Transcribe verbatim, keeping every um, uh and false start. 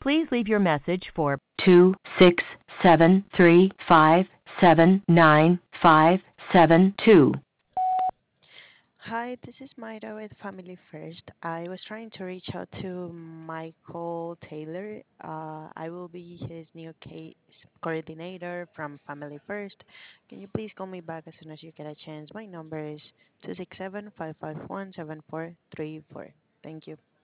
Please leave your message for two six seven three five seven nine five seven two. Hi, this is Mayra with Family First. I was trying to reach out to Michael Taylor. Uh, I will be his new case coordinator from Family First. Can you please call me back as soon as you get a chance? My number is two six seven, five five one, seven four three four. Thank you.